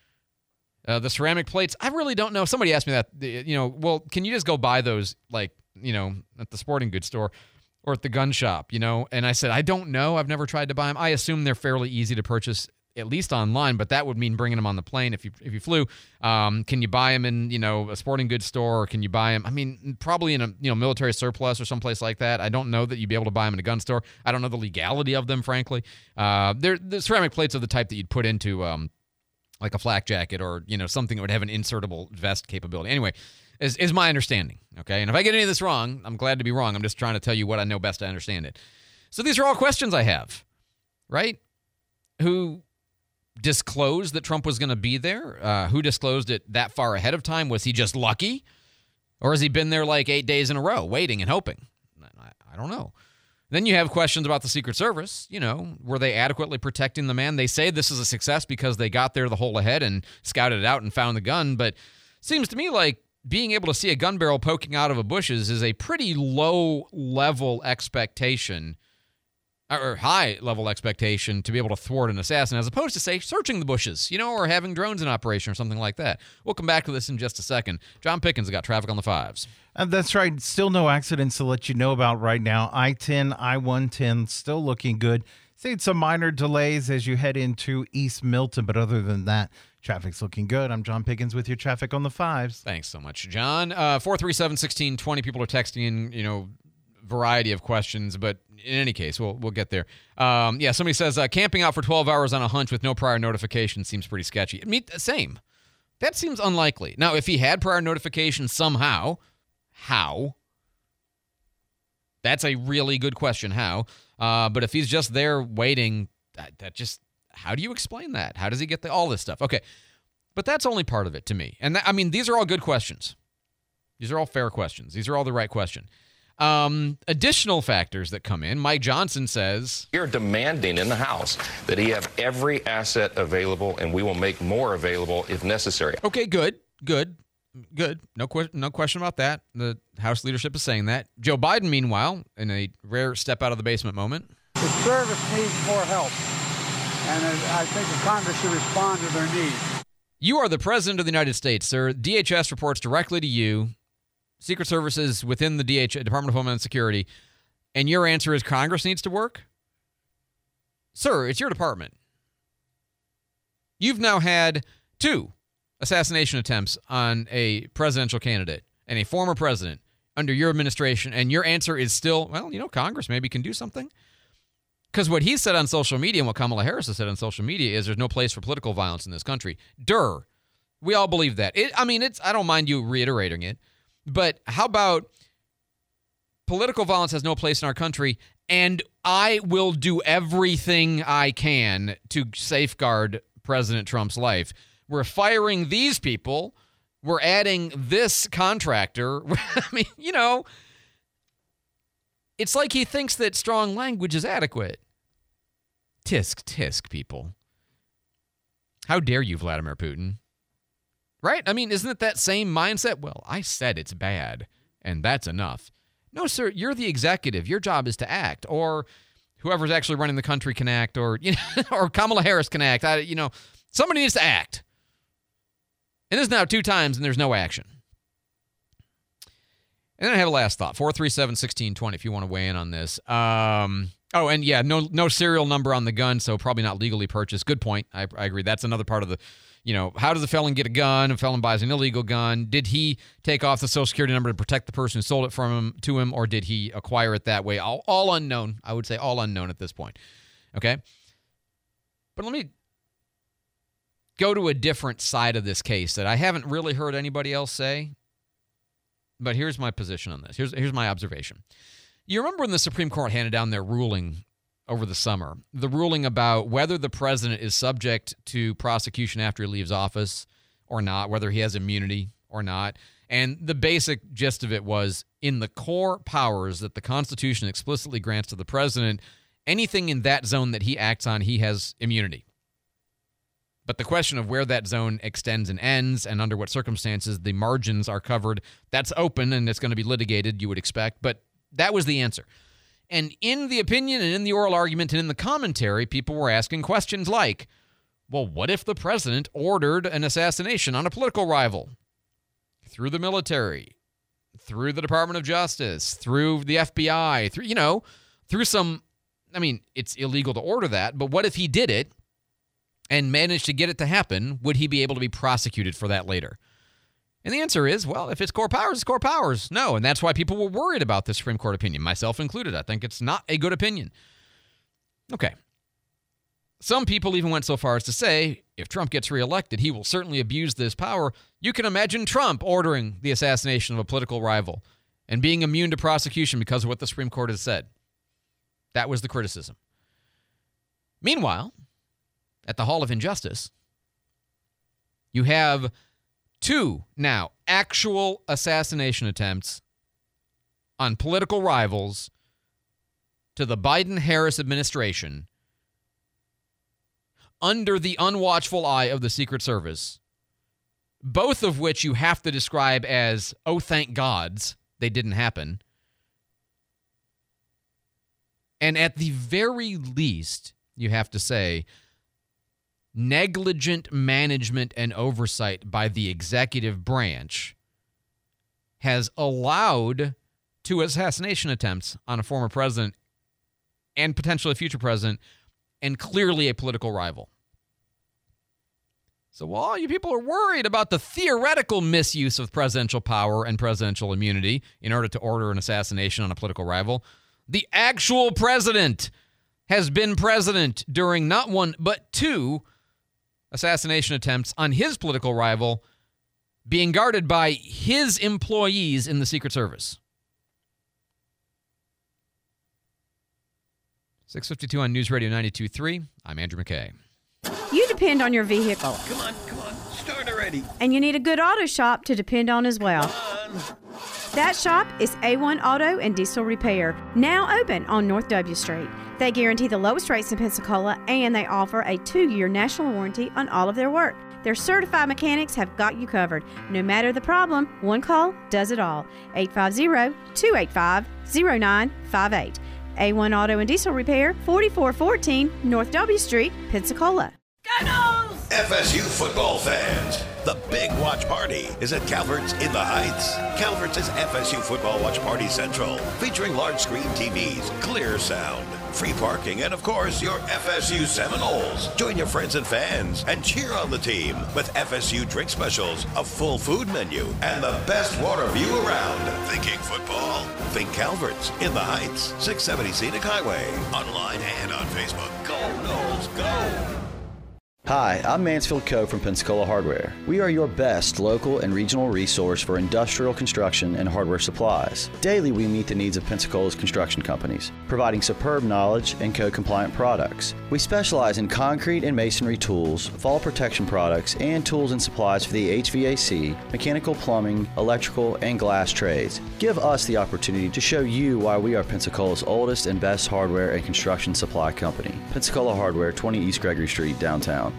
Uh, the ceramic plates, I really don't know. Somebody asked me that, you know, well, can you just go buy those, like, you know, at the sporting goods store or at the gun shop, you know? And I said, I don't know. I've never tried to buy them. I assume they're fairly easy to purchase, at least online, but that would mean bringing them on the plane if you if you flew. Um, can you buy them in, you know, a sporting goods store, or can you buy them? I mean, probably in a, you know, military surplus or someplace like that. I don't know that you'd be able to buy them in a gun store. I don't know the legality of them, frankly. Uh, they're the ceramic plates are the type that you'd put into um, like a flak jacket, or, you know, something that would have an insertable vest capability. Anyway, is is my understanding, okay? And if I get any of this wrong, I'm glad to be wrong. I'm just trying to tell you what I know best to understand it. So these are all questions I have, right? Who disclosed that Trump was going to be there? Uh, who disclosed it that far ahead of time? Was he just lucky? Or has he been there like eight days in a row, waiting and hoping? I, I don't know. Then you have questions about the Secret Service. You know, were they adequately protecting the man? They say this is a success because they got there the whole ahead and scouted it out and found the gun. But it seems to me like being able to see a gun barrel poking out of a bushes is a pretty low-level expectation, or high-level expectation, to be able to thwart an assassin, as opposed to, say, searching the bushes, you know, or having drones in operation or something like that. We'll come back to this in just a second. John Pickens has got traffic on the fives. And that's right. Still no accidents to let you know about right now. I ten, I one ten, still looking good. Seeing some minor delays as you head into East Milton, but other than that, traffic's looking good. I'm John Pickens with your traffic on the fives. Thanks so much, John. Uh, four three seven, one six two zero. People are texting in, you know, variety of questions, but in any case, we'll we'll get there. Um, yeah, somebody says uh, camping out for twelve hours on a hunch with no prior notification seems pretty sketchy. I mean, same. That seems unlikely. Now, if he had prior notification somehow, how? That's a really good question. How? Uh, but if he's just there waiting, that, that just, how do you explain that? How does he get the, all this stuff? Okay, but that's only part of it to me. And that, I mean, these are all good questions. These are all fair questions. These are all the right question. Um, additional factors that come in. Mike Johnson says, "You're demanding in the House that he have every asset available, and we will make more available if necessary." Okay, good, good, good. No, que- no question about that. The House leadership is saying that. Joe Biden, meanwhile, in a rare step out of the basement moment, the service needs more help, and I think the Congress should respond to their needs. You are the president of the United States, sir. D H S reports directly to you. Secret Services within the D H S, Department of Homeland Security, and your answer is Congress needs to work? Sir, it's your department. You've now had two assassination attempts on a presidential candidate and a former president under your administration, and your answer is still, well, you know, Congress maybe can do something. Because what he said on social media and what Kamala Harris has said on social media is there's no place for political violence in this country. Durr. We all believe that. It, I mean, it's. I don't mind you reiterating it. But how about political violence has no place in our country, and I will do everything I can to safeguard President Trump's life. We're firing these people. We're adding this contractor. I mean, you know, it's like he thinks that strong language is adequate. Tisk, tisk, people. How dare you, Vladimir Putin? Right? I mean, isn't it that same mindset? Well, I said it's bad, and that's enough. No, sir, you're the executive. Your job is to act, or whoever's actually running the country can act, or you know, or Kamala Harris can act. I, you know, somebody needs to act. And this is now two times, and there's no action. And then I have a last thought, four three seven, one six two zero if you want to weigh in on this. Um, oh, and yeah, no no serial number on the gun, so probably not legally purchased. Good point. I, I agree. That's another part of the, you know, how does a felon get a gun? A felon buys an illegal gun. Did he take off the Social Security number to protect the person who sold it from him to him, or did he acquire it that way? All, all unknown. I would say all unknown at this point. Okay? But let me go to a different side of this case that I haven't really heard anybody else say. But here's my position on this. Here's here's my observation. You remember when the Supreme Court handed down their ruling over the summer, the ruling about whether the president is subject to prosecution after he leaves office or not, whether he has immunity or not. And the basic gist of it was, in the core powers that the Constitution explicitly grants to the president, anything in that zone that he acts on, he has immunity. But the question of where that zone extends and ends and under what circumstances the margins are covered, that's open and it's going to be litigated, you would expect. But that was the answer. And in the opinion and in the oral argument and in the commentary, people were asking questions like, well, what if the president ordered an assassination on a political rival through the military, through the Department of Justice, through the F B I, through, you know, through some, I mean, it's illegal to order that, but what if he did it and managed to get it to happen? Would he be able to be prosecuted for that later? And the answer is, well, if it's core powers, it's core powers. No, and that's why people were worried about the Supreme Court opinion, myself included. I think it's not a good opinion. Okay. Some people even went so far as to say, if Trump gets reelected, he will certainly abuse this power. You can imagine Trump ordering the assassination of a political rival and being immune to prosecution because of what the Supreme Court has said. That was the criticism. Meanwhile, at the Hall of Injustice, you have two now actual assassination attempts on political rivals to the Biden-Harris administration under the unwatchful eye of the Secret Service, both of which you have to describe as, oh, thank gods, they didn't happen. And at the very least, you have to say, negligent management and oversight by the executive branch has allowed two assassination attempts on a former president and potentially a future president, and clearly a political rival. So while all you people are worried about the theoretical misuse of presidential power and presidential immunity in order to order an assassination on a political rival, the actual president has been president during not one, but two assassination attempts on his political rival, being guarded by his employees in the Secret Service. six fifty-two on News Radio ninety-two point three. I'm Andrew McKay. You depend on your vehicle. Come on, come on, start already. And you need a good auto shop to depend on as well. That shop is A one Auto and Diesel Repair, now open on North W Street. They guarantee the lowest rates in Pensacola, and they offer a two-year national warranty on all of their work. Their certified mechanics have got you covered. No matter the problem, one call does it all. eight five zero, two eight five, zero nine five eight. A one Auto and Diesel Repair, forty-four fourteen North W Street, Pensacola. F S U football fans, the big watch party is at Calvert's in the Heights. Calvert's is F S U Football Watch Party Central, featuring large screen T Vs, clear sound, free parking, and of course, your F S U Seminoles. Join your friends and fans and cheer on the team with F S U drink specials, a full food menu, and the best water view around. Thinking football? Think Calvert's in the Heights, six seventy Scenic Highway. Online and on Facebook. Go Noles, go! Hi, I'm Mansfield Coe from Pensacola Hardware. We are your best local and regional resource for industrial construction and hardware supplies. Daily, we meet the needs of Pensacola's construction companies, providing superb knowledge and code-compliant products. We specialize in concrete and masonry tools, fall protection products, and tools and supplies for the H V A C, mechanical, plumbing, electrical, and glass trades. Give us the opportunity to show you why we are Pensacola's oldest and best hardware and construction supply company. Pensacola Hardware, twenty East Gregory Street, downtown.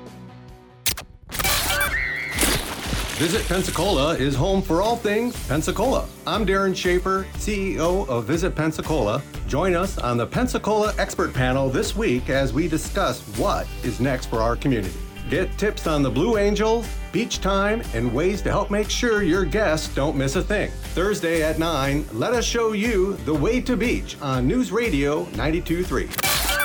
Visit Pensacola is home for all things Pensacola. I'm Darren Schaefer, C E O of Visit Pensacola. Join us on the Pensacola Expert Panel this week as we discuss what is next for our community. Get tips on the Blue Angels, beach time, and ways to help make sure your guests don't miss a thing. Thursday at nine, let us show you the way to beach on News Radio ninety-two point three.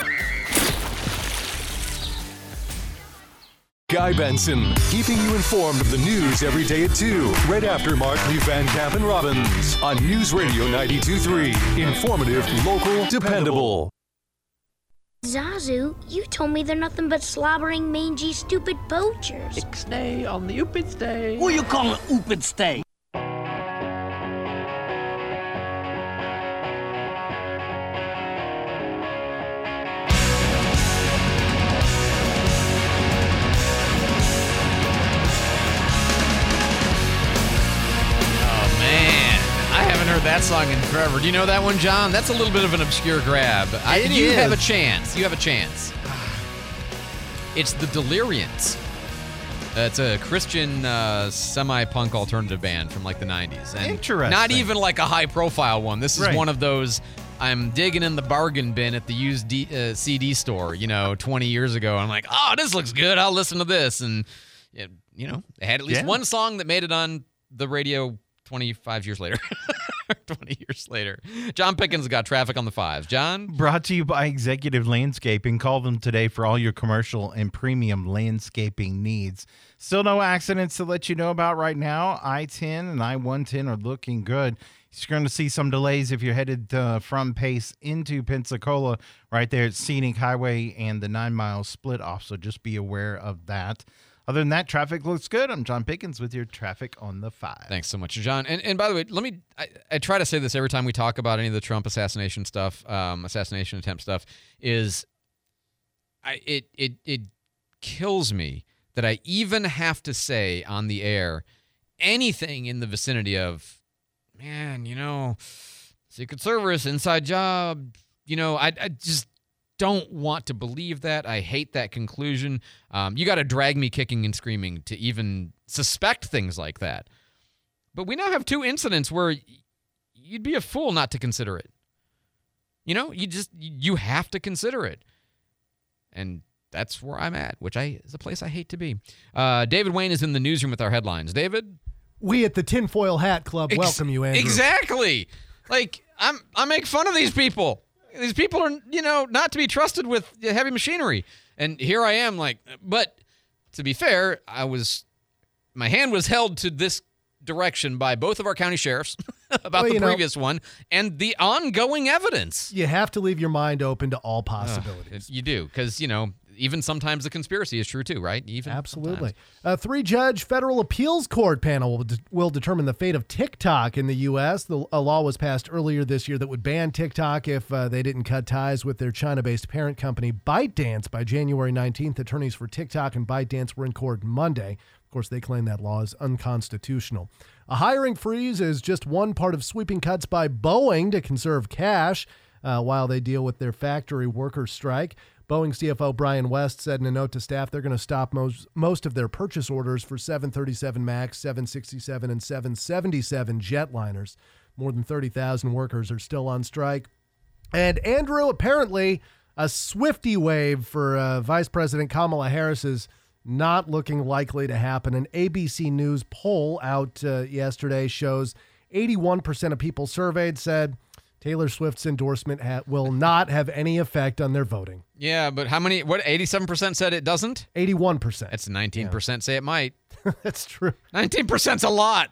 Guy Benson, keeping you informed of the news every day at two, right after Markley, Van Camp, and Robbins on News Radio ninety-two point three. Informative, local, dependable. Zazu, you told me they're nothing but slobbering, mangy, stupid poachers. Ixnay on the Oopidstay. What you call it, Oopidstay? That song in forever. Do you know that one, John? That's a little bit of an obscure grab. I, It you is. have a chance. You have a chance. It's the Deliriants. Uh, it's a Christian uh, semi-punk alternative band from like the nineties. And Interesting. Not even like a high-profile one. This is Right. one of those I'm digging in the bargain bin at the used D, uh, C D store, you know, twenty years ago. I'm like, oh, this looks good. I'll listen to this. And, you know, they had at least Yeah. one song that made it on the radio twenty-five years later. twenty years later. John Pickens got traffic on the fives. John? Brought to you by Executive Landscaping. Call them today for all your commercial and premium landscaping needs. Still no accidents to let you know about right now. I ten and I one ten are looking good. You're going to see some delays if you're headed uh, from Pace into Pensacola right there at Scenic Highway and the nine-mile split off, so just be aware of that. Other than that, traffic looks good. I'm John Pickens with your traffic on the five. Thanks so much, John. And and by the way, let me, I, I try to say this every time we talk about any of the Trump assassination stuff, um, assassination attempt stuff, is I it it it kills me that I even have to say on the air anything in the vicinity of, man, you know, Secret Service, inside job, you know, I, I just don't want to believe that. I hate that conclusion. Um, you got to drag me kicking and screaming to even suspect things like that. But we now have two incidents where you'd be a fool not to consider it. You know, you just, you have to consider it. And that's where I'm at, which I is a place I hate to be. Uh, David Wayne is in the newsroom with our headlines. David? We at the Tinfoil Hat Club Ex- welcome you, Andrew. Exactly. Like, I'm, I make fun of these people. These people are, you know, not to be trusted with heavy machinery. And here I am, like, but to be fair, I was, my hand was held to this direction by both of our county sheriffs about Well, the you know- previous one and the ongoing evidence. You have to leave your mind open to all possibilities. Uh, you do, because, you know, even sometimes the conspiracy is true too, right? Even Absolutely. A three-judge federal appeals court panel will, de- will determine the fate of TikTok in the U S. The, a law was passed earlier this year that would ban TikTok if uh, they didn't cut ties with their China-based parent company ByteDance by January nineteenth. Attorneys for TikTok and ByteDance were in court Monday. Of course, they claim that law is unconstitutional. A hiring freeze is just one part of sweeping cuts by Boeing to conserve cash uh, while they deal with their factory worker strike. Boeing C F O Brian West said in a note to staff they're going to stop most, most of their purchase orders for seven thirty-seven MAX, seven sixty-seven, and seven seventy-seven jetliners. More than thirty thousand workers are still on strike. And Andrew, apparently a Swiftie wave for uh, Vice President Kamala Harris is not looking likely to happen. An A B C News poll out uh, yesterday shows eighty-one percent of people surveyed said Taylor Swift's endorsement ha- will not have any effect on their voting. Yeah, but how many, what, eighty-seven percent said it doesn't? eighty-one percent. That's nineteen percent say it might. That's true. nineteen percent's a lot.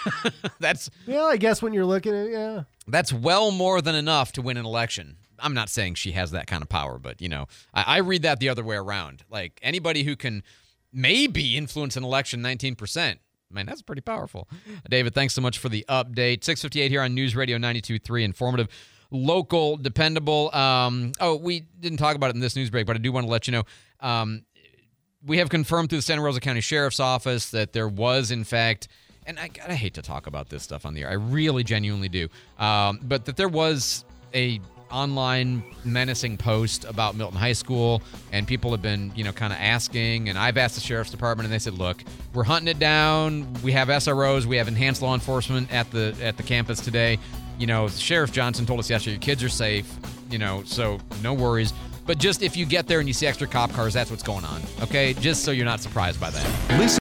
That's Yeah, I guess when you're looking at yeah. That's well more than enough to win an election. I'm not saying she has that kind of power, but, you know, I, I read that the other way around. Like, anybody who can maybe influence an election nineteen percent, man, that's pretty powerful. David, thanks so much for the update. six fifty-eight here on News Radio ninety-two point three, informative, local, dependable. Um, oh, we didn't talk about it in this news break, but I do want to let you know. Um, we have confirmed through the Santa Rosa County Sheriff's Office that there was, in fact, and I, I hate to talk about this stuff on the air. I really genuinely do. Um, but that there was a online menacing post about Milton High School, and people have been, you know, kind of asking, and I've asked the Sheriff's Department, and they said, look, we're hunting it down. We have S R Os. We have enhanced law enforcement at the at the campus today. You know, Sheriff Johnson told us yesterday, your kids are safe, you know, so no worries. But just if you get there and you see extra cop cars, that's what's going on. Okay? Just so you're not surprised by that. Listen